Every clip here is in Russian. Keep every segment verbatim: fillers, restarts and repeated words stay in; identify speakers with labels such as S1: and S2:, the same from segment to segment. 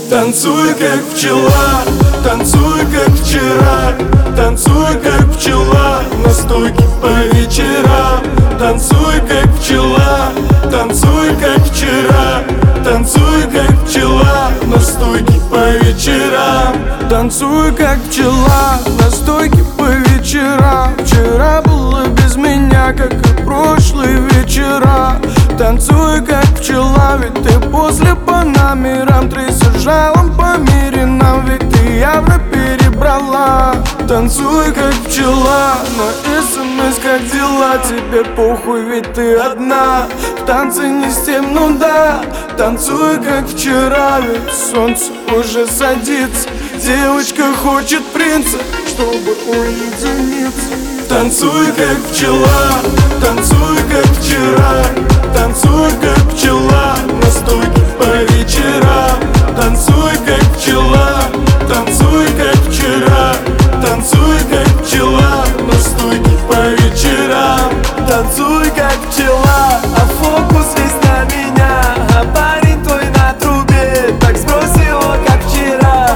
S1: Танцуй, как пчела, танцуй, как вчера. Танцуй, как пчела, на стойке по вечерам. Танцуй, как пчела, танцуй, как вчера. Танцуй, как пчела, на стойке по вечерам. Танцуй, как пчела, на стойке по вечерам. Вчера было без меня, как и прошлые вечера. Танцуй, как пчела, ведь ты после по номерам. Трясешь жалом по мире нам, ведь ты явно перебрала. Танцуй, как пчела, на смс как дела. Тебе похуй, ведь ты одна. В танце не с тем, ну да. Танцуй, как вчера, ведь солнце уже садится. Девочка хочет принца, чтобы уединиться. Танцуй, как пчела, танцуй, как вчера. Танцуй, как пчела, на стойке по вечерам. Танцуй, как пчела, танцуй, как вчера. Танцуй, как пчела, на стойке по вечерам. Танцуй, как пчела, а фокус весь на меня. А парень твой на трубе, так сбрось его, как вчера.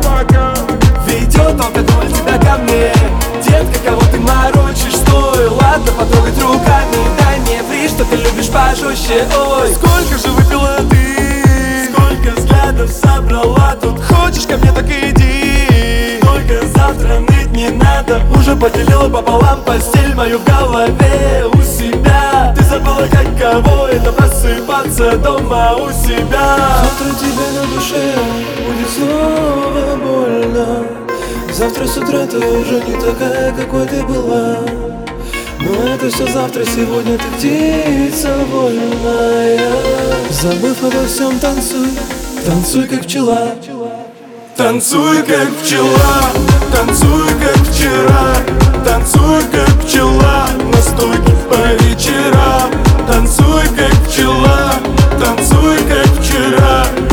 S1: Ведет он контроль тебя ко мне. Детка, кого ты морочишь, стой. Ладно, потрогать руками, дай мне фри, что ты любишь пожестче. Ой, сколько же выпила ты, сколько взглядов собрала тут. Хочешь ко мне, так иди, только завтра ныть не надо. Уже поделила пополам постель мою в голове у себя. Ты забыла, как кого это просыпаться дома у себя.
S2: Завтра тебе на душе будет снова больно. Завтра с утра ты уже не такая, какой ты была. Но это все завтра, сегодня ты птица вольная. Забыв обо всем, танцуй, танцуй, как пчела.
S1: Танцуй, как пчела, танцуй, как вчера. Танцуй, как пчела, на стойке по вечерам. Танцуй, как пчела, танцуй, как вчера.